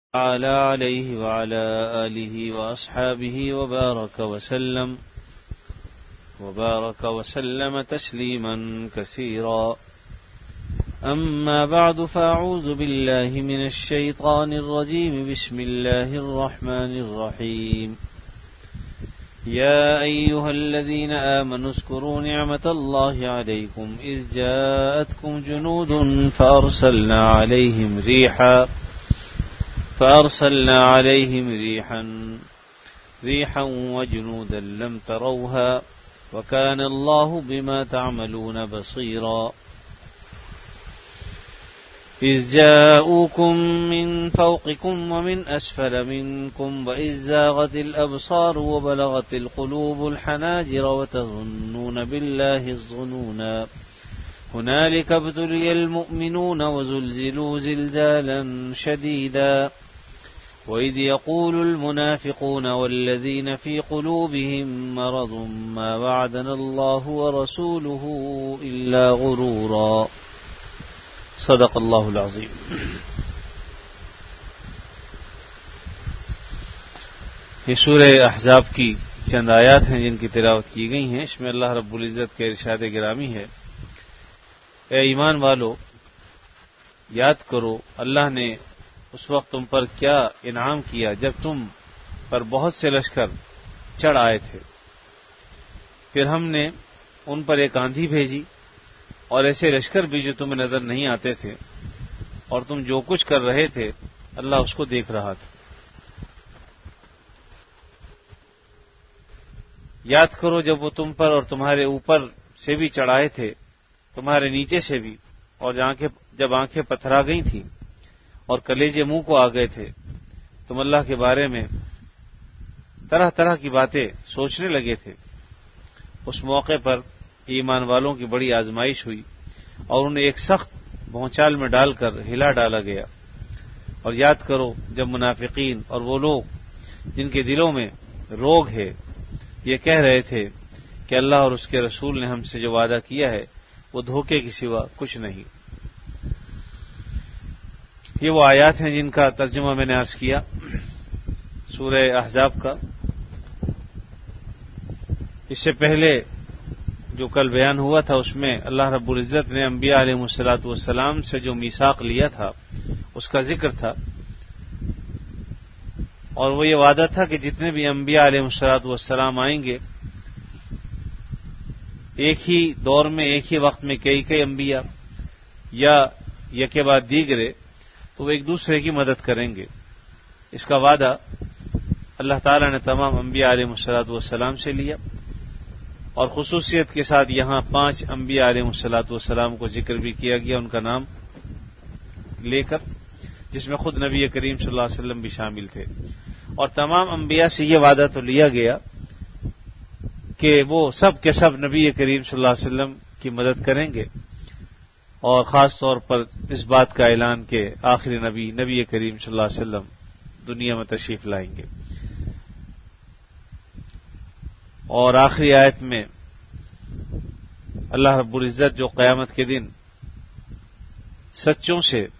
عليه وعلى آله وأصحابه وبارك وسلم تسليما كثيرا. أما بعد، فأعوذ بالله من الشيطان الرجيم. بسم الله الرحمن الرحيم. يا أيها الذين آمنوا اذكروا نعمة الله عليكم إذ جاءتكم جنود فأرسلنا عليهم ريحا وجنودا لم تروها وكان الله بما تعملون بصيرا. إذ جاءوكم من فوقكم ومن أسفل منكم وإذ زاغت الأبصار وبلغت القلوب الحناجر وتظنون بالله الظنونا. هنالك ابتلي المؤمنون وزلزلوا زلزالا شديدا. وإذ يقول المنافقون والذين في قلوبهم مرض ما وعدنا الله ورسوله إلا غرورا. صدق اللہ العظیم. یہ سورہ احزاب کی چند آیات ہیں جن کی تلاوت کی گئی ہیں. اس میں اللہ رب العزت کے ارشاد گرامی ہے: اے ایمان والو، یاد کرو اللہ نے اس وقت تم پر کیا انعام کیا جب تم پر بہت سے لشکر چڑھ آئے تھے. پھر ہم نے ان پر ایک آندھی بھیجی اور ایسے لشکر بھی جو تمہیں نظر نہیں آتے تھے، اور تم جو کچھ کر رہے تھے اللہ اس کو دیکھ رہا تھا. یاد کرو جب وہ تم پر اور تمہارے اوپر سے بھی چڑھائے تھے، تمہارے نیچے سے بھی، اور جب آنکھیں پتھرا گئی تھیں اور کلیجے منہ کو آ گئے تھے، تم اللہ کے بارے میں طرح طرح کی باتیں سوچنے لگے تھے. اس موقع پر ایمان والوں کی بڑی آزمائش ہوئی اور انہیں ایک سخت بھونچال میں ڈال کر ہلا ڈالا گیا. اور یاد کرو جب منافقین اور وہ لوگ جن کے دلوں میں روگ ہے یہ کہہ رہے تھے کہ اللہ اور اس کے رسول نے ہم سے جو وعدہ کیا ہے وہ دھوکے کے سوا کچھ نہیں. یہ وہ آیات ہیں جن کا ترجمہ میں نے عرض کیا سورہ احزاب کا. اس سے پہلے جو کل بیان ہوا تھا اس میں اللہ رب العزت نے انبیاء علیہ الصلوۃ والسلام سے جو میثاق لیا تھا اس کا ذکر تھا، اور وہ یہ وعدہ تھا کہ جتنے بھی انبیاء علیہ الصلوۃ والسلام آئیں گے ایک ہی دور میں ایک ہی وقت میں کئی انبیاء یا یکے بعد دیگرے، تو وہ ایک دوسرے کی مدد کریں گے. اس کا وعدہ اللہ تعالی نے تمام انبیاء علیہ الصلوۃ والسلام سے لیا، اور خصوصیت کے ساتھ یہاں 5 انبیاء علیہ الصلوۃ والسلام کو ذکر بھی کیا گیا ان کا نام لے کر، جس میں خود نبی کریم صلی اللہ علیہ وسلم بھی شامل تھے. اور تمام انبیاء سے یہ وعدہ تو لیا گیا کہ وہ سب کے سب نبی کریم صلی اللہ علیہ وسلم کی مدد کریں گے، اور خاص طور پر اس بات کا اعلان کہ آخری نبی کریم صلی اللہ علیہ وسلم دنیا میں تشریف لائیں گے. اور آخری آیت میں اللہ رب العزت جو قیامت کے دن سچوں سے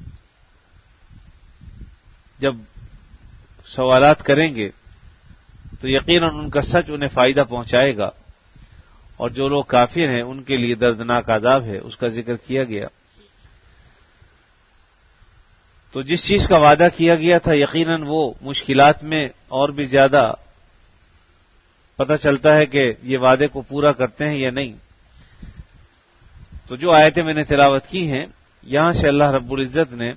جب سوالات کریں گے تو یقیناً ان کا سچ انہیں فائدہ پہنچائے گا، اور جو لوگ کافر ہیں ان کے لیے دردناک عذاب ہے، اس کا ذکر کیا گیا. تو جس چیز کا وعدہ کیا گیا تھا یقیناً وہ مشکلات میں اور بھی زیادہ پتہ چلتا ہے کہ یہ وعدے کو پورا کرتے ہیں یا نہیں. تو جو آیتیں میں نے تلاوت کی ہیں یہاں سے اللہ رب العزت نے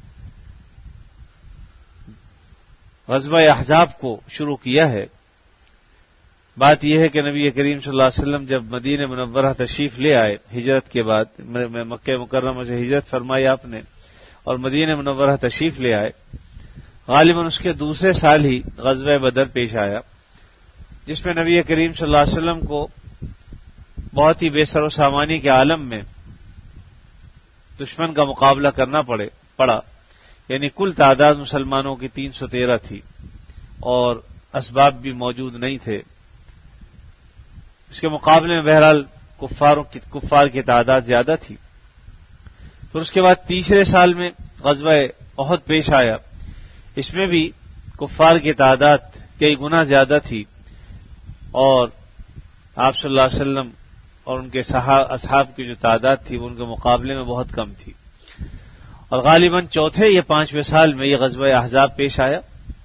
غزوہ احزاب کو شروع کیا ہے. بات یہ ہے کہ نبی کریم صلی اللہ علیہ وسلم جب مدینہ منورہ تشریف لے آئے ہجرت کے بعد، مکہ مکرمہ سے ہجرت فرمائی آپ نے اور مدینہ منورہ تشریف لے آئے، غالباً اس کے دوسرے سال ہی غزوہ بدر پیش آیا، جس میں نبی کریم صلی اللہ علیہ وسلم کو بہت ہی بے سر و سامانی کے عالم میں دشمن کا مقابلہ کرنا پڑا. یعنی کل تعداد مسلمانوں کی 313 تھی اور اسباب بھی موجود نہیں تھے. اس کے مقابلے میں بہرحال کفار کی تعداد زیادہ تھی. پھر اس کے بعد تیسرے سال میں غزوہ احد پیش آیا. اس میں بھی کفار کی تعداد کئی گنا زیادہ تھی اور آپ صلی اللہ علیہ وسلم اور ان کے اصحاب کی جو تعداد تھی وہ ان کے مقابلے میں بہت کم تھی. اور غالباً چوتھے یا پانچویں سال میں یہ غزوہ احزاب پیش آیا.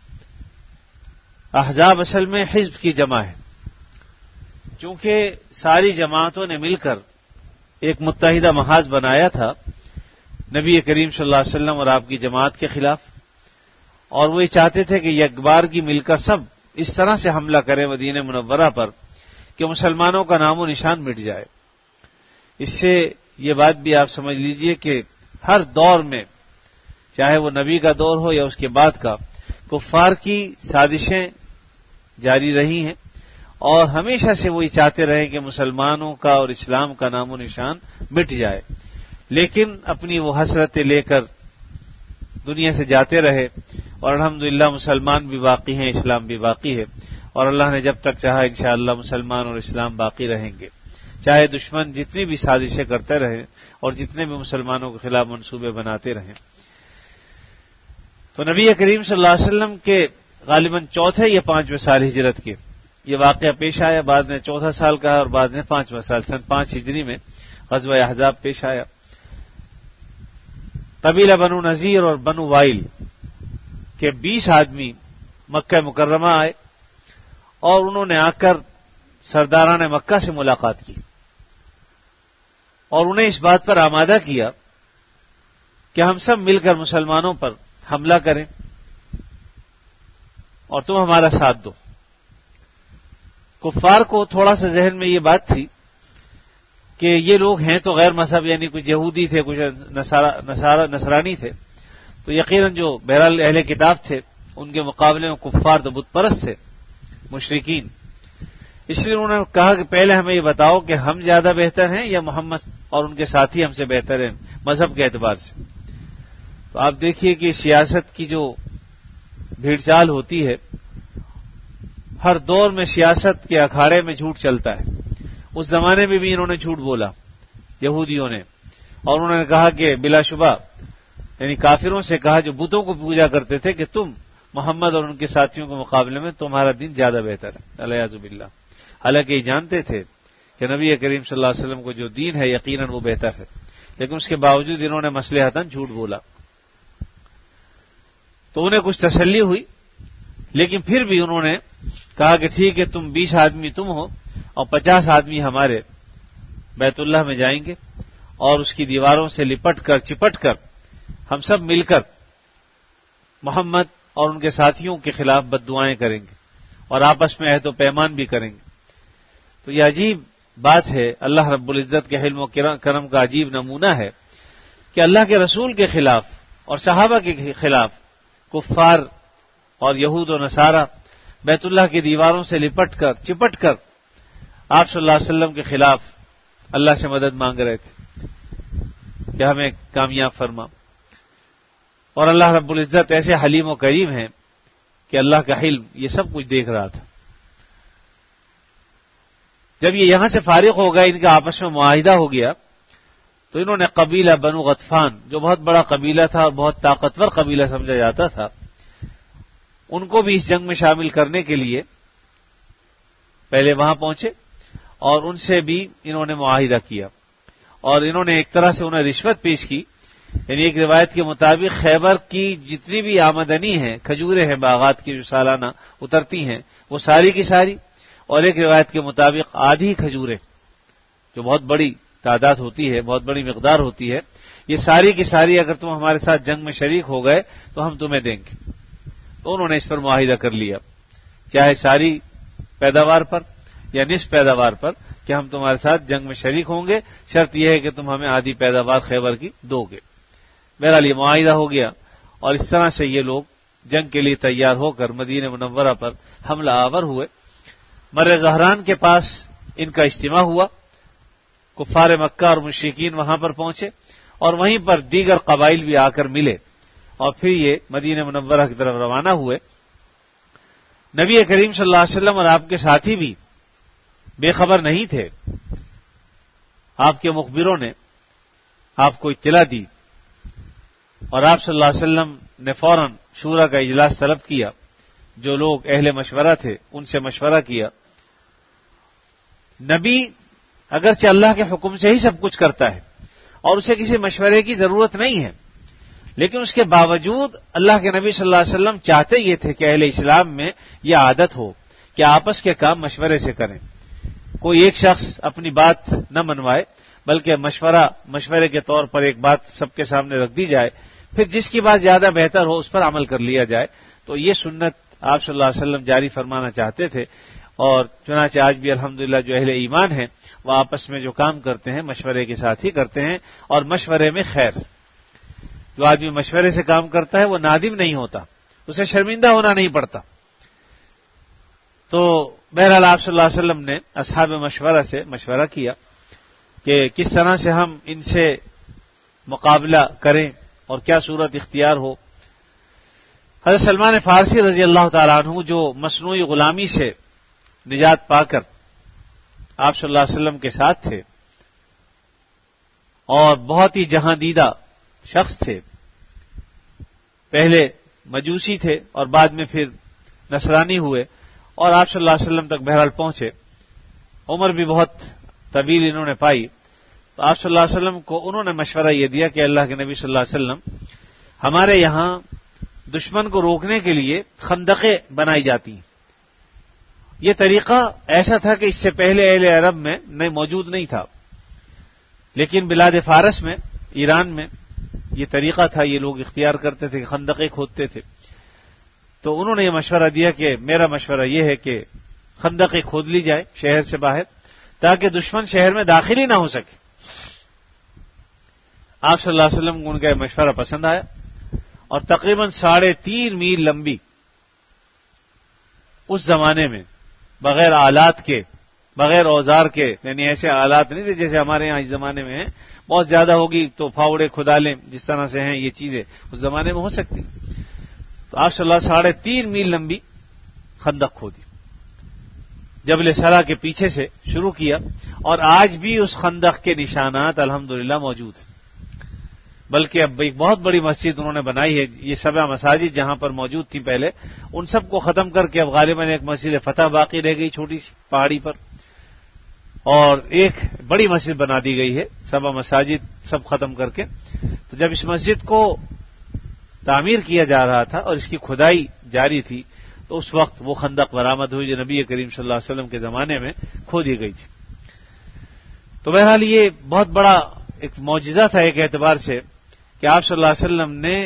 احزاب اصل میں حزب کی جمع ہے، چونکہ ساری جماعتوں نے مل کر ایک متحدہ محاذ بنایا تھا نبی کریم صلی اللہ علیہ وسلم اور آپ کی جماعت کے خلاف، اور وہ یہ چاہتے تھے کہ یک بار کی مل کر سب اس طرح سے حملہ کریں مدینہ منورہ پر کہ مسلمانوں کا نام و نشان مٹ جائے. اس سے یہ بات بھی آپ سمجھ لیجئے کہ ہر دور میں، چاہے وہ نبی کا دور ہو یا اس کے بعد کا، کفار کی سازشیں جاری رہی ہیں اور ہمیشہ سے وہ یہ چاہتے رہے کہ مسلمانوں کا اور اسلام کا نام و نشان مٹ جائے، لیکن اپنی وہ حسرتیں لے کر دنیا سے جاتے رہے. اور الحمدللہ مسلمان بھی باقی ہیں، اسلام بھی باقی ہے، اور اللہ نے جب تک چاہا انشاءاللہ مسلمان اور اسلام باقی رہیں گے، چاہے دشمن جتنی بھی سازشیں کرتے رہیں اور جتنے بھی مسلمانوں کے خلاف منصوبے بناتے رہیں. تو نبی کریم صلی اللہ علیہ وسلم کے غالباً چوتھے یا پانچویں سال ہجرت کے یہ واقعہ پیش آیا. بعد میں چوتھا سال کا اور بعد میں پانچواں سال سن 5 ہجری میں غزوہ احزاب پیش آیا. قبیلہ بنو نذیر اور بنو وائل کے 20 آدمی مکہ مکرمہ آئے اور انہوں نے آ کر سرداران مکہ سے ملاقات کی اور انہیں اس بات پر آمادہ کیا کہ ہم سب مل کر مسلمانوں پر حملہ کریں اور تم ہمارا ساتھ دو. کفار کو تھوڑا سا ذہن میں یہ بات تھی کہ یہ لوگ ہیں تو غیر مذہب، یعنی کچھ یہودی تھے، کچھ نصرانی تھے، تو یقیناً جو بہرحال اہل کتاب تھے ان کے مقابلے میں کفار تو بت پرست تھے، مشرکین. اس لیے انہوں نے کہا کہ پہلے ہمیں یہ بتاؤ کہ ہم زیادہ بہتر ہیں یا محمد اور ان کے ساتھی ہم سے بہتر ہیں مذہب کے اعتبار سے. تو آپ دیکھیے کہ سیاست کی جو بھیڑ چال ہوتی ہے، ہر دور میں سیاست کے اکھاڑے میں جھوٹ چلتا ہے. اس زمانے میں بھی انہوں نے جھوٹ بولا یہودیوں نے، اور انہوں نے کہا کہ بلا شبہ یعنی کافروں سے کہا جو بتوں کو پوجا کرتے تھے کہ تم محمد اور ان کے ساتھیوں کے مقابلے میں تمہارا دین زیادہ بہتر ہے، الیاذ باللہ. حالانکہ یہ جانتے تھے کہ نبی کریم صلی اللہ علیہ وسلم کو جو دین ہے یقیناً وہ بہتر ہے، لیکن اس کے باوجود انہوں نے مصلحتاً جھوٹ بولا. تو انہیں کچھ تسلی ہوئی، لیکن پھر بھی انہوں نے کہا کہ ٹھیک ہے تم 20 آدمی تم ہو اور 50 آدمی ہمارے بیت اللہ میں جائیں گے اور اس کی دیواروں سے لپٹ کر چپٹ کر ہم سب مل کر محمد اور ان کے ساتھیوں کے خلاف بد دعائیں کریں گے اور آپس میں عہد و پیمان بھی کریں گے. تو یہ عجیب بات ہے، اللہ رب العزت کے حلم و کرم کا عجیب نمونہ ہے کہ اللہ کے رسول کے خلاف اور صحابہ کے خلاف کفار اور یہود و نصارہ بیت اللہ کی دیواروں سے لپٹ کر چپٹ کر آپ صلی اللہ علیہ وسلم کے خلاف اللہ سے مدد مانگ رہے تھے کہ ہمیں کامیاب فرما. اور اللہ رب العزت ایسے حلیم و کریم ہیں کہ اللہ کا حلم یہ سب کچھ دیکھ رہا تھا. جب یہ یہاں سے فارغ ہو گئے، ان کا آپس میں معاہدہ ہو گیا، تو انہوں نے قبیلہ بنو غطفان جو بہت بڑا قبیلہ تھا اور بہت طاقتور قبیلہ سمجھا جاتا تھا، ان کو بھی اس جنگ میں شامل کرنے کے لیے پہلے وہاں پہنچے اور ان سے بھی انہوں نے معاہدہ کیا اور انہوں نے ایک طرح سے انہیں رشوت پیش کی. یعنی ایک روایت کے مطابق خیبر کی جتنی بھی آمدنی ہے، کھجوریں ہیں باغات کی جو سالانہ اترتی ہیں، وہ ساری کی ساری، اور ایک روایت کے مطابق آدھی کھجوریں جو بہت بڑی تعداد ہوتی ہے، بہت بڑی مقدار ہوتی ہے، یہ ساری کی ساری اگر تم ہمارے ساتھ جنگ میں شریک ہو گئے تو ہم تمہیں دیں گے. تو انہوں نے اس پر معاہدہ کر لیا، چاہے ساری پیداوار پر یا نصف پیداوار پر، کہ ہم تمہارے ساتھ جنگ میں شریک ہوں گے، شرط یہ ہے کہ تم ہمیں آدھی پیداوار خیبر کی دو گے. بہرحال یہ معاہدہ ہو گیا اور اس طرح سے یہ لوگ جنگ کے لیے تیار ہو کر مدینہ منورہ پر حملہ آور ہوئے. مر زہران کے پاس ان کا اجتماع ہوا، کفار مکہ اور مشرکین وہاں پر پہنچے اور وہیں پر دیگر قبائل بھی آ کر ملے اور پھر یہ مدینہ منورہ کی طرف روانہ ہوئے. نبی کریم صلی اللہ علیہ وسلم اور آپ کے ساتھی بھی بے خبر نہیں تھے. آپ کے مخبروں نے آپ کو اطلاع دی اور آپ صلی اللہ علیہ وسلم نے فوراً شورا کا اجلاس طلب کیا، جو لوگ اہل مشورہ تھے ان سے مشورہ کیا۔ نبی اگرچہ اللہ کے حکم سے ہی سب کچھ کرتا ہے اور اسے کسی مشورے کی ضرورت نہیں ہے، لیکن اس کے باوجود اللہ کے نبی صلی اللہ علیہ وسلم چاہتے یہ تھے کہ اہل اسلام میں یہ عادت ہو کہ آپس کے کام مشورے سے کریں، کوئی ایک شخص اپنی بات نہ منوائے بلکہ مشورے کے طور پر ایک بات سب کے سامنے رکھ دی جائے، پھر جس کی بات زیادہ بہتر ہو اس پر عمل کر لیا جائے۔ تو یہ سنت آپ صلی اللہ علیہ وسلم جاری فرمانا چاہتے تھے، اور چنانچہ آج بھی الحمدللہ جو اہل ایمان ہیں وہ آپس میں جو کام کرتے ہیں مشورے کے ساتھ ہی کرتے ہیں، اور مشورے میں خیر۔ جو آدمی مشورے سے کام کرتا ہے وہ نادم نہیں ہوتا، اسے شرمندہ ہونا نہیں پڑتا۔ تو بہرحال آپ صلی اللہ علیہ وسلم نے اصحاب مشورہ سے مشورہ کیا کہ کس طرح سے ہم ان سے مقابلہ کریں اور کیا صورت اختیار ہو۔ حضرت سلمان فارسی رضی اللہ تعالیٰ عنہ جو مصنوعی غلامی سے نجات پا کر آپ صلی اللہ علیہ وسلم کے ساتھ تھے اور بہت ہی جہاں دیدہ شخص تھے، پہلے مجوسی تھے اور بعد میں پھر نصرانی ہوئے اور آپ صلی اللہ علیہ وسلم تک بہرحال پہنچے، عمر بھی بہت طویل انہوں نے پائی۔ تو آپ صلی اللہ علیہ وسلم کو انہوں نے مشورہ یہ دیا کہ اللہ کے نبی صلی اللہ علیہ وسلم، ہمارے یہاں دشمن کو روکنے کے لیے خندقیں بنائی جاتی ہیں۔ یہ طریقہ ایسا تھا کہ اس سے پہلے اہل عرب میں موجود نہیں تھا، لیکن بلاد فارس میں، ایران میں یہ طریقہ تھا، یہ لوگ اختیار کرتے تھے کہ خندقیں کھودتے تھے۔ تو انہوں نے یہ مشورہ دیا کہ میرا مشورہ یہ ہے کہ خندقیں کھود لی جائے شہر سے باہر، تاکہ دشمن شہر میں داخل ہی نہ ہو سکے۔ آپ صلی اللہ علیہ وسلم کو ان کا یہ مشورہ پسند آیا، اور تقریباً 3.5 میل لمبی، اس زمانے میں بغیر آلات کے، بغیر اوزار کے، یعنی ایسے آلات نہیں تھے جیسے ہمارے یہاں اس زمانے میں ہیں، بہت زیادہ ہوگی تو پھاوڑے کھدالیں جس طرح سے ہیں یہ چیزیں اس زمانے میں ہو سکتی۔ تو آپ صلی اللہ 3.5 میل لمبی خندق کھودی، جبل سرا کے پیچھے سے شروع کیا، اور آج بھی اس خندق کے نشانات الحمدللہ موجود ہیں۔ بلکہ اب ایک بہت بڑی مسجد انہوں نے بنائی ہے، یہ 7 مساجد جہاں پر موجود تھیں پہلے، ان سب کو ختم کر کے اب غالباً ایک مسجد فتح باقی رہ گئی چھوٹی سی پہاڑی پر، اور ایک بڑی مسجد بنا دی گئی ہے، 7 مساجد سب ختم کر کے۔ تو جب اس مسجد کو تعمیر کیا جا رہا تھا اور اس کی کھدائی جاری تھی تو اس وقت وہ خندق برآمد ہوئی جو نبی کریم صلی اللہ علیہ وسلم کے زمانے میں کھودی گئی تھی۔ تو بہرحال یہ بہت بڑا ایک معجزہ تھا ایک اعتبار سے کہ آپ صلی اللہ علیہ وسلم نے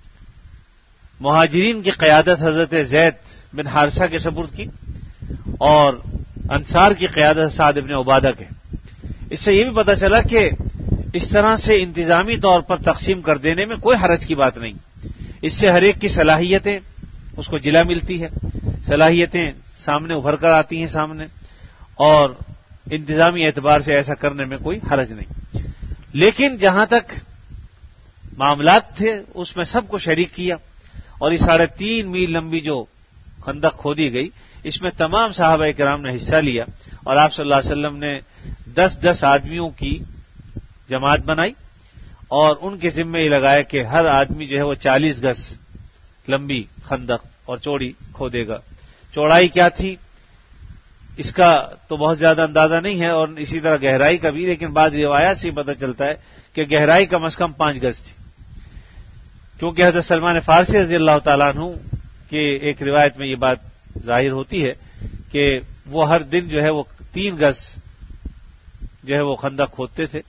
مہاجرین کی قیادت حضرت زید بن حارثہ کے سپرد کی اور انصار کی قیادت سعد بن عبادہ کے۔ اس سے یہ بھی پتہ چلا کہ اس طرح سے انتظامی طور پر تقسیم کر دینے میں کوئی حرج کی بات نہیں، اس سے ہر ایک کی صلاحیتیں اس کو جلا ملتی ہے، صلاحیتیں سامنے ابھر کر آتی ہیں سامنے، اور انتظامی اعتبار سے ایسا کرنے میں کوئی حرج نہیں۔ لیکن جہاں تک معاملات تھے اس میں سب کو شریک کیا، اور یہ 3.5 میل لمبی جو خندق کھودی گئی اس میں تمام صحابہ کرام نے حصہ لیا، اور آپ صلی اللہ علیہ وسلم نے 10 آدمیوں کی جماعت بنائی اور ان کے ذمہ یہ لگایا کہ ہر آدمی جو ہے وہ 40 گز لمبی خندق اور چوڑی کھودے گا۔ چوڑائی کیا تھی اس کا تو بہت زیادہ اندازہ نہیں ہے، اور اسی طرح گہرائی کا بھی، لیکن بعض روایات سے پتہ چلتا ہے کہ گہرائی کم از کم 5 گز تھی، کیونکہ حضرت سلمان فارسی رضی اللہ تعالیٰ عنہ کی ایک روایت میں یہ بات ظاہر ہوتی ہے کہ وہ ہر دن جو ہے وہ 3 گز جو ہے وہ خندق کھودتے تھے،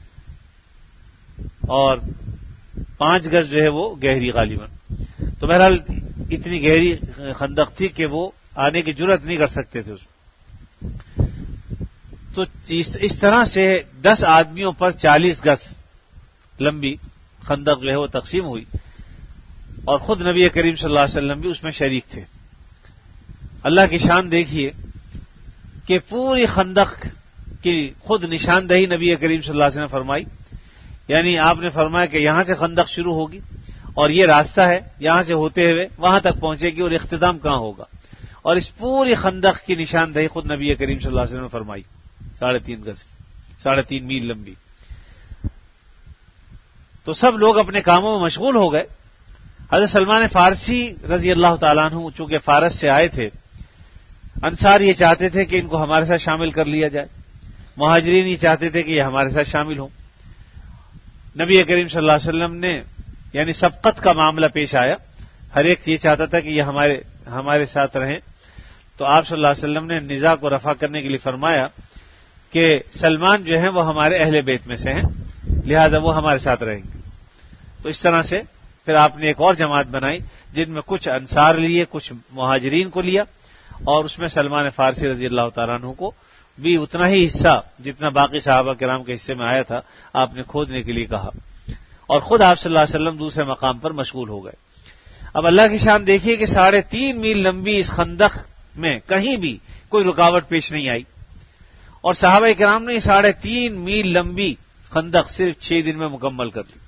اور 5 گز جو ہے وہ گہری غالباً۔ تو بہرحال اتنی گہری خندق تھی کہ وہ آنے کی جرأت نہیں کر سکتے تھے اس میں۔ تو اس طرح سے 10 آدمیوں پر 40 گز لمبی خندق جو ہے وہ تقسیم ہوئی، اور خود نبی کریم صلی اللہ علیہ وسلم بھی اس میں شریک تھے۔ اللہ کی شان دیکھیے کہ پوری خندق کی خود نشاندہی نبی کریم صلی اللہ علیہ وسلم نے فرمائی، یعنی آپ نے فرمایا کہ یہاں سے خندق شروع ہوگی اور یہ راستہ ہے، یہاں سے ہوتے ہوئے وہاں تک پہنچے گی، اور اختتام کہاں ہوگا، اور اس پوری خندق کی نشاندہی خود نبی کریم صلی اللہ علیہ وسلم نے فرمائی، 3.5 گز کی، 3.5 میل لمبی۔ تو سب لوگ اپنے کاموں میں مشغول ہو گئے. حضرت سلمان فارسی رضی اللہ تعالیٰ عنہ چونکہ فارس سے آئے تھے، انصار یہ چاہتے تھے کہ ان کو ہمارے ساتھ شامل کر لیا جائے، مہاجرین یہ چاہتے تھے کہ یہ ہمارے ساتھ شامل ہوں. نبی کریم صلی اللہ علیہ وسلم نے یعنی سبقت کا معاملہ پیش آیا، ہر ایک یہ چاہتا تھا کہ یہ ہمارے ساتھ رہیں. تو آپ صلی اللہ علیہ وسلم نے نزاع کو رفع کرنے کے لیے فرمایا کہ سلمان جو ہیں وہ ہمارے اہل بیت میں سے ہیں، لہذا وہ ہمارے ساتھ رہیں گے. تو اس طرح سے پھر آپ نے ایک اور جماعت بنائی جن میں کچھ انصار لیے، کچھ مہاجرین کو لیا، اور اس میں سلمان فارسی رضی اللہ تعالیٰ عنہ کو بھی اتنا ہی حصہ جتنا باقی صحابہ کرام کے حصے میں آیا تھا آپ نے کھودنے کے لیے کہا، اور خود آپ صلی اللہ علیہ وسلم دوسرے مقام پر مشغول ہو گئے. اب اللہ کی شان دیکھیے کہ 3.5 میل لمبی اس خندق میں کہیں بھی کوئی رکاوٹ پیش نہیں آئی، اور صحابہ کرام نے 3.5 میل لمبی خندق صرف 6 دن میں مکمل کر لی.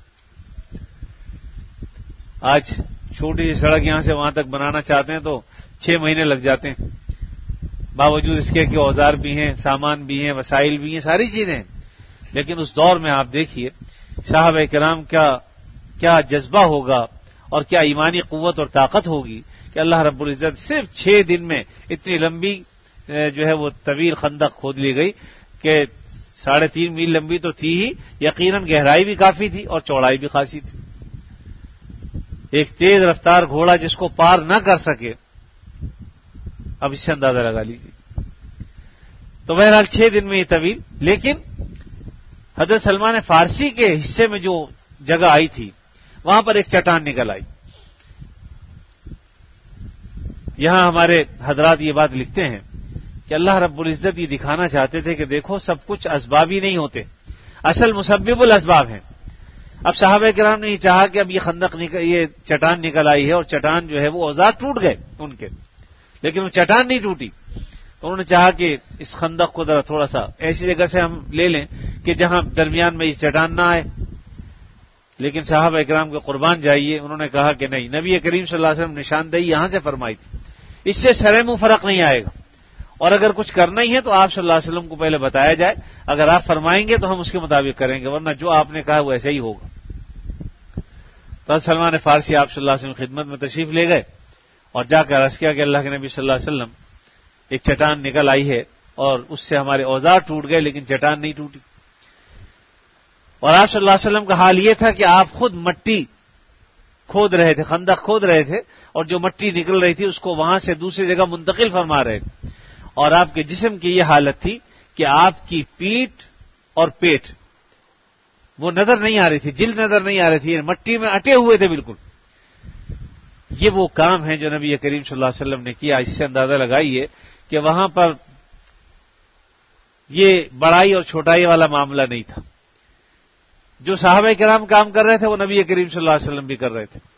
آج چھوٹی سی سڑک یہاں سے وہاں تک بنانا چاہتے ہیں تو 6 مہینے لگ جاتے ہیں، باوجود اس کے کہ اوزار بھی ہیں، سامان بھی ہیں، وسائل بھی ہیں، ساری چیزیں ہیں. لیکن اس دور میں آپ دیکھیے صحابہ کرام کیا جذبہ ہوگا اور کیا ایمانی قوت اور طاقت ہوگی کہ اللہ رب العزت صرف 6 دن میں اتنی لمبی جو ہے وہ طویل خندق کھود لی گئی کہ 3.5 میل لمبی تو تھی ہی، یقیناً گہرائی بھی کافی تھی اور چوڑائی بھی خاصی تھی. ایک تیز رفتار گھوڑا جس کو پار نہ کر سکے، اب اس سے اندازہ لگا لیجیے. تو بہرحال 6 دن میں یہ طویل، لیکن حضرت سلمان فارسی کے حصے میں جو جگہ آئی تھی وہاں پر ایک چٹان نکل آئی. یہاں ہمارے حضرات یہ بات لکھتے ہیں کہ اللہ رب العزت یہ دکھانا چاہتے تھے کہ دیکھو سب کچھ اسباب ہی نہیں ہوتے، اصل مسبب الاسباب ہیں. اب صحابہ کرام نے یہ چاہا کہ اب یہ چٹان نکل آئی ہے اور چٹان جو ہے وہ اوزار ٹوٹ گئے ان کے، لیکن وہ چٹان نہیں ٹوٹی. تو انہوں نے چاہا کہ اس خندق کو ذرا تھوڑا سا ایسی جگہ سے ہم لے لیں کہ جہاں درمیان میں یہ چٹان نہ آئے. لیکن صحابہ کرام کے قربان جائیے، انہوں نے کہا کہ نہیں، نبی کریم صلی اللہ علیہ وسلم نشاندہی یہاں سے فرمائی تھی، اس سے سرے منہ فرق نہیں آئے گا، اور اگر کچھ کرنا ہی ہے تو آپ صلی اللہ علیہ وسلم کو پہلے بتایا جائے، اگر آپ فرمائیں گے تو ہم اس کے مطابق کریں گے، ورنہ جو آپ نے کہا وہ ایسا ہی ہوگا. تو سلمان فارسی آپ صلی اللہ علیہ وسلم کی خدمت میں تشریف لے گئے اور جا کر عرض کیا کہ اللہ کے نبی صلی اللہ علیہ وسلم ایک چٹان نکل آئی ہے اور اس سے ہمارے اوزار ٹوٹ گئے لیکن چٹان نہیں ٹوٹی. اور آپ صلی اللہ علیہ وسلم کا حال یہ تھا کہ آپ خود مٹی کھود رہے تھے، خندق کھود رہے تھے، اور جو مٹی نکل رہی تھی اس کو وہاں سے دوسری جگہ منتقل فرما رہے تھے. اور آپ کے جسم کی یہ حالت تھی کہ آپ کی پیٹھ اور پیٹ وہ نظر نہیں آ رہی تھی، جلد نظر نہیں آ رہی تھی، مٹی میں اٹے ہوئے تھے بالکل. یہ وہ کام ہے جو نبی کریم صلی اللہ علیہ وسلم نے کیا. اس سے اندازہ لگائیے کہ وہاں پر یہ بڑائی اور چھوٹائی والا معاملہ نہیں تھا. جو صحابہ کرام کام کر رہے تھے وہ نبی کریم صلی اللہ علیہ وسلم بھی کر رہے تھے.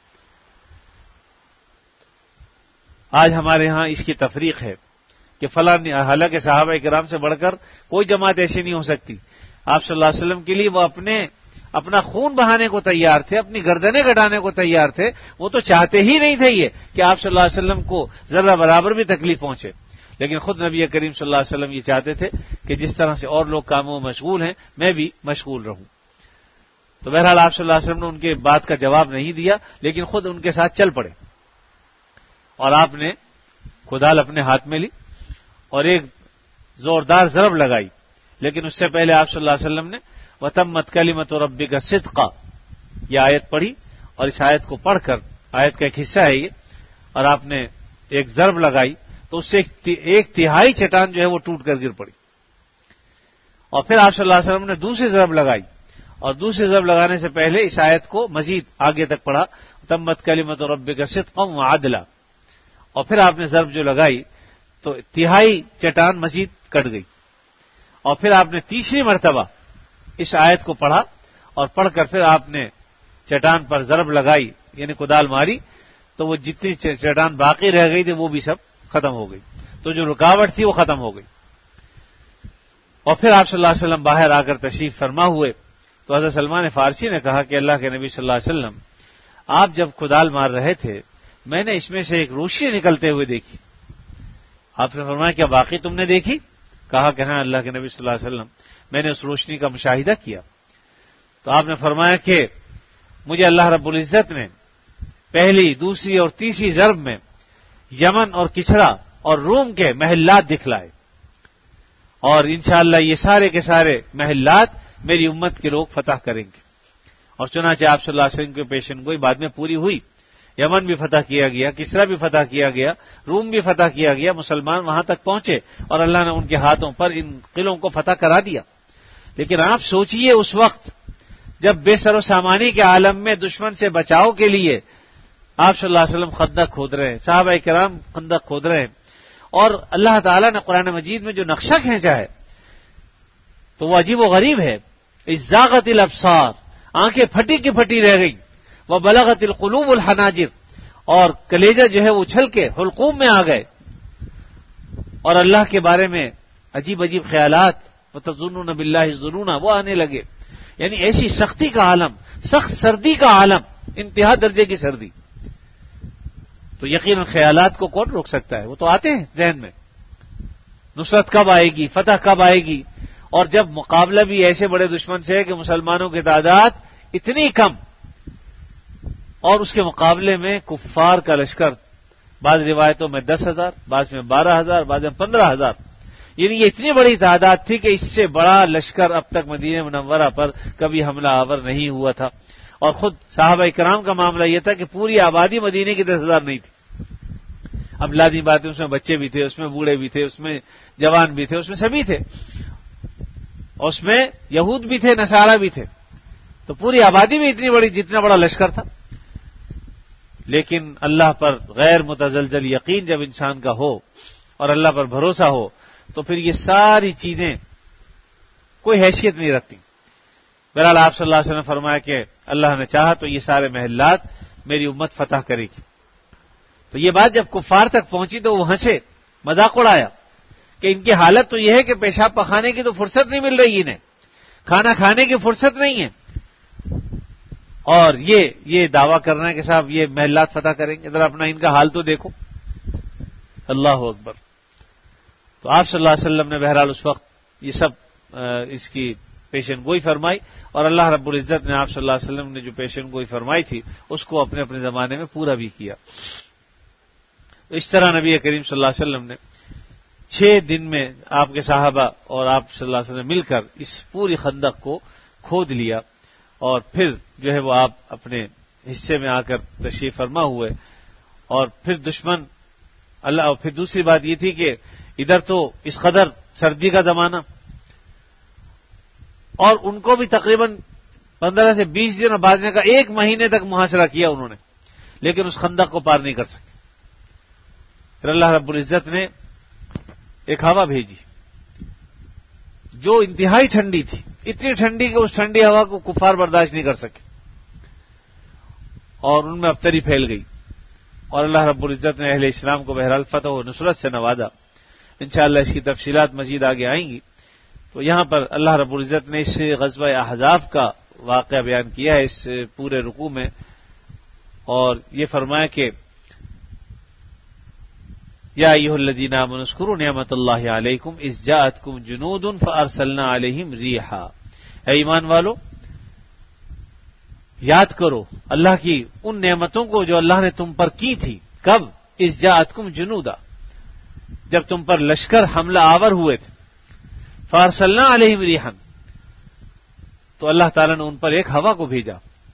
آج ہمارے ہاں اس کی تفریق ہے کہ فلاں، حالانکہ صحابہ کرام سے بڑھ کر کوئی جماعت ایسی نہیں ہو سکتی. آپ صلی اللہ علیہ وسلم کے لیے وہ اپنا خون بہانے کو تیار تھے، اپنی گردنیں کٹانے کو تیار تھے. وہ تو چاہتے ہی نہیں تھے یہ کہ آپ صلی اللہ علیہ وسلم کو ذرہ برابر بھی تکلیف پہنچے، لیکن خود نبی کریم صلی اللہ علیہ وسلم یہ چاہتے تھے کہ جس طرح سے اور لوگ کاموں میں مشغول ہیں میں بھی مشغول رہوں. تو بہرحال آپ صلی اللہ علیہ وسلم نے ان کے بات کا جواب نہیں دیا، لیکن خود ان کے ساتھ چل پڑے اور آپ نے کدال اپنے ہاتھ میں لی اور ایک زوردار ضرب لگائی. لیکن اس سے پہلے آپ صلی اللہ علیہ وسلم نے وَتَمَّتْ كَلِمَتُ رَبِّكَ صِدْقًا یہ آیت پڑھی، اور اس آیت کو پڑھ کر، آیت کا ایک حصہ ہے یہ، اور آپ نے ایک ضرب لگائی تو اس سے 1/3 چٹان جو ہے وہ ٹوٹ کر گر پڑی. اور پھر آپ صلی اللہ علیہ وسلم نے دوسری ضرب لگائی، اور دوسری ضرب لگانے سے پہلے اس آیت کو مزید آگے تک پڑھا، تمت کلمۃ ربک صدقا وعدلا، اور پھر آپ نے ضرب جو لگائی تو 1/3 چٹان مزید کٹ گئی. اور پھر آپ نے تیسری مرتبہ اس آیت کو پڑھا، اور پڑھ کر پھر آپ نے چٹان پر ضرب لگائی یعنی کدال ماری، تو وہ جتنی چٹان باقی رہ گئی تھی وہ بھی سب ختم ہو گئی. تو جو رکاوٹ تھی وہ ختم ہو گئی. اور پھر آپ صلی اللہ علیہ وسلم باہر آ کر تشریف فرما ہوئے تو حضرت سلمان فارسی نے کہا کہ اللہ کے نبی صلی اللہ علیہ وسلم آپ جب کدال مار رہے تھے میں نے اس میں سے ایک روشنی نکلتے ہوئے دیکھی. آپ نے فرمایا کیا باقی تم نے دیکھی؟ کہا کہ ہاں اللہ کے نبی صلی اللہ علیہ وسلم میں نے اس روشنی کا مشاہدہ کیا. تو آپ نے فرمایا کہ مجھے اللہ رب العزت نے پہلی، دوسری اور تیسری ضرب میں یمن اور کچھرا اور روم کے محلات دکھلائے، اور انشاءاللہ یہ سارے کے سارے محلات میری امت کے لوگ فتح کریں گے۔ اور چنانچہ آپ صلی اللہ علیہ وسلم کی پیشن گوئی بعد میں پوری ہوئی، یمن بھی فتح کیا گیا، کسرا بھی فتح کیا گیا، روم بھی فتح کیا گیا، مسلمان وہاں تک پہنچے اور اللہ نے ان کے ہاتھوں پر ان قلعوں کو فتح کرا دیا۔ لیکن آپ سوچئے اس وقت جب بے سر و سامانی کے عالم میں دشمن سے بچاؤ کے لیے آپ صلی اللہ علیہ وسلم خندق کھود رہے ہیں، صحابہ کرام خندق کھود رہے ہیں، اور اللہ تعالیٰ نے قرآن مجید میں جو نقشہ کھینچا ہے تو وہ عجیب و غریب ہے۔ ازاغت الابصار، آنکھیں پھٹی کی پھٹی رہ گئی، وبلغت القلوب الحناجر، اور کلیجہ جو ہے وہ اچھل کے حلقوم میں آ گئے، اور اللہ کے بارے میں عجیب عجیب خیالات، وتظنون باللہ الظنون، وہ آنے لگے۔ یعنی ایسی سختی کا عالم، سخت سردی کا عالم، انتہا درجے کی سردی، تو یقیناً خیالات کو کون روک سکتا ہے؟ وہ تو آتے ہیں ذہن میں، نصرت کب آئے گی، فتح کب آئے گی، اور جب مقابلہ بھی ایسے بڑے دشمن سے ہے کہ مسلمانوں کی تعداد اتنی کم، اور اس کے مقابلے میں کفار کا لشکر، بعض روایتوں میں 10,000، بعض میں 12,000، بعض میں 15,000، یعنی یہ اتنی بڑی تعداد تھی کہ اس سے بڑا لشکر اب تک مدینہ منورہ پر کبھی حملہ آور نہیں ہوا تھا۔ اور خود صحابہ کرام کا معاملہ یہ تھا کہ پوری آبادی مدینے کی 10,000 نہیں تھی۔ اب لازمی بات ہے، اس میں بچے بھی تھے، اس میں بوڑھے بھی تھے، اس میں جوان بھی تھے، اس میں سبھی تھے، اور اس میں یہود بھی تھے، نصارہ بھی تھے، تو پوری آبادی میں اتنی بڑی، جتنا بڑا لشکر تھا۔ لیکن اللہ پر غیر متزلزل یقین جب انسان کا ہو اور اللہ پر بھروسہ ہو تو پھر یہ ساری چیزیں کوئی حیثیت نہیں رکھتی۔ بہرحال آپ صلی اللہ علیہ وسلم نے فرمایا کہ اللہ نے چاہا تو یہ سارے محلات میری امت فتح کرے گی۔ تو یہ بات جب کفار تک پہنچی تو وہ ہنسے، مذاق اڑایا کہ ان کی حالت تو یہ ہے کہ پیشاب پخانے کی تو فرصت نہیں مل رہی انہیں، کھانا کھانے کی فرصت نہیں ہے، اور یہ دعویٰ کرنا ہے کہ صاحب یہ محلات فتح کریں گے، ذرا اپنا ان کا حال تو دیکھو۔ اللہ اکبر۔ تو آپ صلی اللہ علیہ وسلم نے بہرحال اس وقت یہ سب اس کی پیشن گوئی فرمائی، اور اللہ رب العزت نے آپ صلی اللہ علیہ وسلم نے جو پیشن گوئی فرمائی تھی اس کو اپنے اپنے زمانے میں پورا بھی کیا۔ اس طرح نبی کریم صلی اللہ علیہ وسلم نے 6 دن میں آپ کے صحابہ اور آپ صلی اللہ علیہ وسلم مل کر اس پوری خندق کو کھود لیا، اور پھر جو ہے وہ آپ اپنے حصے میں آ کر تشریف فرما ہوئے، اور پھر دشمن اللہ، اور پھر دوسری بات یہ تھی کہ ادھر تو اس قدر سردی کا زمانہ، اور ان کو بھی تقریباً 15 سے 20 دن اور بعد کا 1 مہینے تک محاصرہ کیا انہوں نے، لیکن اس خندق کو پار نہیں کر سکے۔ پھر اللہ رب العزت نے ایک ہوا بھیجی جو انتہائی ٹھنڈی تھی، اتنی ٹھنڈی کہ اس ٹھنڈی ہوا کو کفار برداشت نہیں کر سکے، اور ان میں ابتری پھیل گئی، اور اللہ رب العزت نے اہل اسلام کو بہرحال فتح و نصرت سے نوازا۔ انشاءاللہ اس کی تفصیلات مزید آگے آئیں گی۔ تو یہاں پر اللہ رب العزت نے اس غزوہ احزاب کا واقعہ بیان کیا ہے اس پورے رکوع میں، اور یہ فرمایا کہ یا ایھا الذین آمنوا اذکروا نعمت اللہ علیکم اذ جاءتکم جنود فارسلنا علیہم ریحا، اے ایمان والو یاد کرو اللہ کی ان نعمتوں کو جو اللہ نے تم پر کی تھی۔ کب؟ اذ جاءتکم جنودا، جب تم پر لشکر حملہ آور ہوئے تھے، فارسلنا علیہم ریحا، تو اللہ تعالیٰ نے ان پر ایک ہوا کو بھیجا،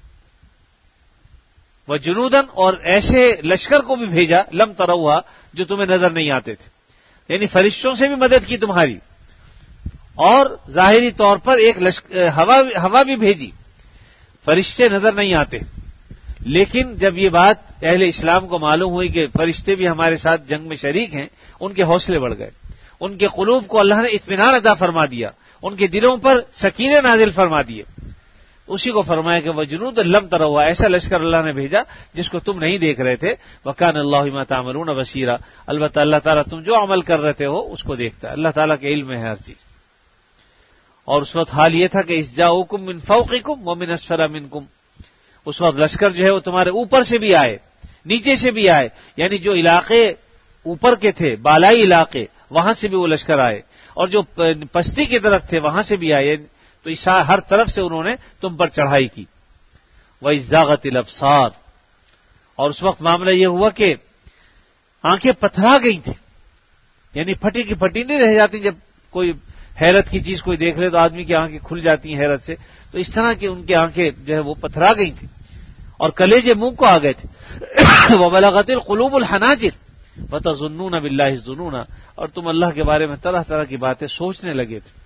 وجنودن، اور ایسے لشکر کو بھی بھیجا لم تروہا، جو تمہیں نظر نہیں آتے تھے، یعنی فرشتوں سے بھی مدد کی تمہاری، اور ظاہری طور پر ایک ہوا بھی بھیجی، فرشتے نظر نہیں آتے، لیکن جب یہ بات اہل اسلام کو معلوم ہوئی کہ فرشتے بھی ہمارے ساتھ جنگ میں شریک ہیں، ان کے حوصلے بڑھ گئے، ان کے قلوب کو اللہ نے اطمینان عطا فرما دیا، ان کے دلوں پر سکینہ نازل فرما دیے۔ اسی کو فرمایا کہ وجنود لم تروا، ایسا لشکر اللہ نے بھیجا جس کو تم نہیں دیکھ رہے تھے، وکان اللہ بما تعملون بصیرا، البتہ اللہ تعالیٰ تم جو عمل کر رہے ہو اس کو دیکھتا ہے، اللہ تعالیٰ کے علم میں ہے ہر چیز۔ اور اس وقت حال یہ تھا کہ اذ جاؤکم من فوقکم ومن اسفل منکم، اس وقت لشکر جو ہے وہ تمہارے اوپر سے بھی آئے، نیچے سے بھی آئے، یعنی جو علاقے اوپر کے تھے، بالائی علاقے، وہاں سے بھی وہ لشکر آئے، اور جو پستی کی طرف تھے وہاں سے بھی آئے، تو ہر طرف سے انہوں نے تم پر چڑھائی کی۔ وَإِذْ الْأَبْصَارُ، اور اس وقت معاملہ یہ ہوا کہ آنکھیں پتھرا گئی تھیں، یعنی پھٹی کی پھٹی نہیں رہ جاتی، جب کوئی حیرت کی چیز کوئی دیکھ لے تو آدمی کی آنکھیں کھل جاتی ہیں حیرت سے، تو اس طرح کی ان کی آنکھیں جو ہے وہ پتھرا گئی تھیں اور کلیجے منہ کو آ گئے تھے۔ وَبَلَغَتِ الْقُلُوبُ الْحَنَاجِرَ وَتَظُنُّونَ بِاللَّهِ الظُّنُونَ، اور تم اللہ کے بارے میں طرح طرح کی باتیں سوچنے لگے تھے۔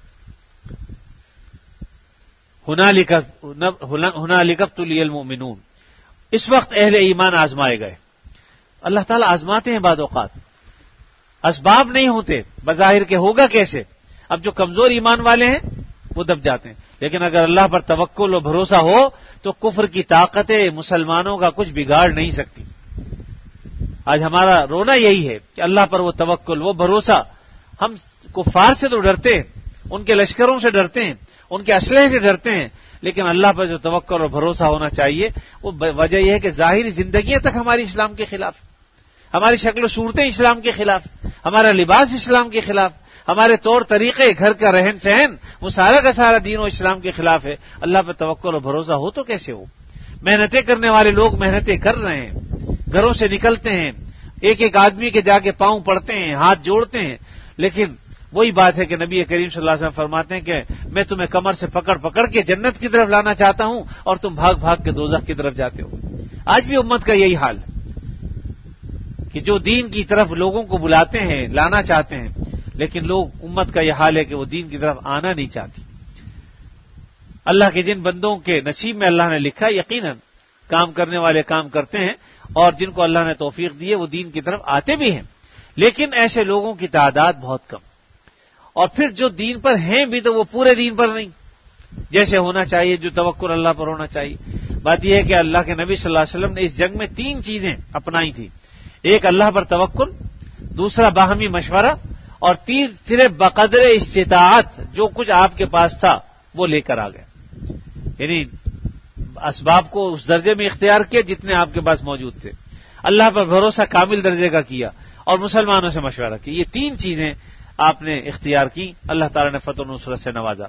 هُنَالِكَ ابْتُلِيَ الْمُؤْمِنُونَ، اس وقت اہل ایمان آزمائے گئے۔ اللہ تعالیٰ آزماتے ہیں بعض اوقات، اسباب نہیں ہوتے بظاہر کے، ہوگا کیسے؟ اب جو کمزور ایمان والے ہیں وہ دب جاتے ہیں، لیکن اگر اللہ پر توکل و بھروسہ ہو تو کفر کی طاقتیں مسلمانوں کا کچھ بگاڑ نہیں سکتی۔ آج ہمارا رونا یہی ہے کہ اللہ پر وہ توکل، وہ بھروسہ، ہم کفار سے تو ڈرتے ہیں، ان کے لشکروں سے ڈرتے ہیں، ان کے اسلحے سے ڈرتے ہیں، لیکن اللہ پر جو توکل اور بھروسہ ہونا چاہیے، وہ وجہ یہ ہے کہ ظاہری زندگیاں تک ہماری اسلام کے خلاف، ہماری شکل و صورتیں اسلام کے خلاف، ہمارا لباس اسلام کے خلاف، ہمارے طور طریقے، گھر کا رہن سہن، وہ سارا کا سارا دین و اسلام کے خلاف ہے۔ اللہ پر توکل اور بھروسہ ہو تو کیسے ہو؟ محنتیں کرنے والے لوگ محنتیں کر رہے ہیں، گھروں سے نکلتے ہیں، ایک ایک آدمی کے جا کے پاؤں پڑتے ہیں، ہاتھ جوڑتے ہیں، لیکن وہی بات ہے کہ نبی کریم صلی اللہ علیہ وسلم فرماتے ہیں کہ میں تمہیں کمر سے پکڑ پکڑ کے جنت کی طرف لانا چاہتا ہوں اور تم بھاگ بھاگ کے دوزخ کی طرف جاتے ہو۔ آج بھی امت کا یہی حال ہے کہ جو دین کی طرف لوگوں کو بلاتے ہیں، لانا چاہتے ہیں، لیکن لوگ، امت کا یہ حال ہے کہ وہ دین کی طرف آنا نہیں چاہتی۔ اللہ کے جن بندوں کے نصیب میں اللہ نے لکھا، یقیناً کام کرنے والے کام کرتے ہیں، اور جن کو اللہ نے توفیق دی ہے وہ دین کی طرف آتے بھی ہیں، لیکن ایسے لوگوں کی تعداد بہت کم، اور پھر جو دین پر ہیں بھی تو وہ پورے دین پر نہیں، جیسے ہونا چاہیے، جو توکل اللہ پر ہونا چاہیے۔ بات یہ ہے کہ اللہ کے نبی صلی اللہ علیہ وسلم نے اس جنگ میں 3 چیزیں اپنائی تھی، ایک اللہ پر توکل، دوسرا باہمی مشورہ، اور تیسرے بقدر استطاعت جو کچھ آپ کے پاس تھا وہ لے کر آ گئے، یعنی اسباب کو اس درجے میں اختیار کیا جتنے آپ کے پاس موجود تھے، اللہ پر بھروسہ کامل درجے کا کیا، اور مسلمانوں سے مشورہ کیا۔ یہ 3 چیزیں آپ نے اختیار کی، اللہ تعالیٰ نے فتح و نصرت سے نوازا۔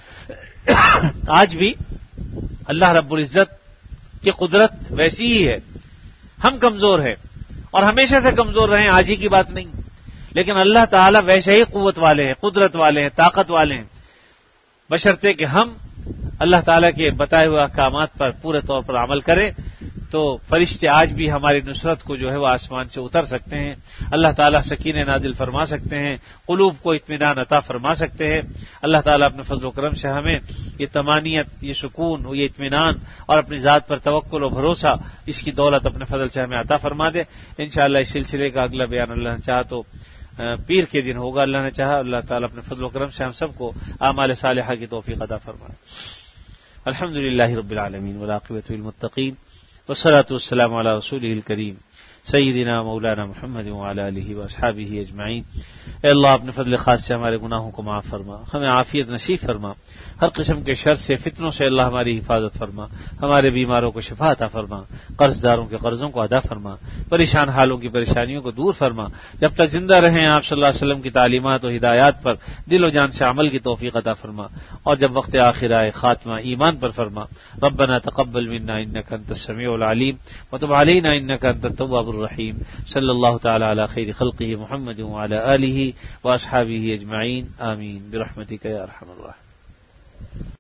آج بھی اللہ رب العزت کی قدرت ویسی ہی ہے، ہم کمزور ہیں اور ہمیشہ سے کمزور رہے ہیں، آج ہی کی بات نہیں، لیکن اللہ تعالیٰ ویسے ہی قوت والے ہیں، قدرت والے ہیں، طاقت والے ہیں، بشرطے کہ ہم اللہ تعالیٰ کے بتائے ہوئے احکامات پر پورے طور پر عمل کریں تو فرشتے آج بھی ہماری نصرت کو جو ہے وہ آسمان سے اتر سکتے ہیں، اللہ تعالیٰ سکینہ نازل فرما سکتے ہیں، قلوب کو اطمینان عطا فرما سکتے ہیں۔ اللہ تعالیٰ اپنے فضل و کرم سے ہمیں یہ طمانینت، یہ سکون، یہ اطمینان اور اپنی ذات پر توکل و بھروسہ، اس کی دولت اپنے فضل سے ہمیں عطا فرما دے۔ انشاءاللہ اس سلسلے کا اگلا بیان اللہ نے چاہا تو پیر کے دن ہوگا، اللہ نے چاہا۔ اللہ تعالیٰ اپنے فضل و کرم سے ہم سب کو اعمال صالحہ کی توفیق عطا فرمائے۔ الحمدللہ رب العالمین والعاقبۃ للمتقین والصلاة والسلام علی رسولہ الکریم سیدنا مولانا محمد وعلی آلہ واصحابہ اجمعین۔ اے اللہ اپنے فضل خاص سے ہمارے گناہوں کو معاف فرما، ہمیں عافیت نصیب فرما، ہر قسم کے شر سے، فتنوں سے اللہ ہماری حفاظت فرما، ہمارے بیماروں کو شفا عطا فرما، قرض داروں کے قرضوں کو ادا فرما، پریشان حالوں کی پریشانیوں کو دور فرما۔ جب تک زندہ رہیں آپ صلی اللہ علیہ وسلم کی تعلیمات و ہدایات پر دل و جان سے عمل کی توفیق عطا فرما، اور جب وقت آخر آئے خاتمہ ایمان پر فرما۔ ربنا تقبل منا انک انت السمیع العلیم وتب علینا انک انت التواب الرحیم۔ صلی اللہ تعالی علی خیر خلقہ محمد وعلی آلہ واصحابہ اجمعین، آمین برحمتک یا ارحم الراحمین۔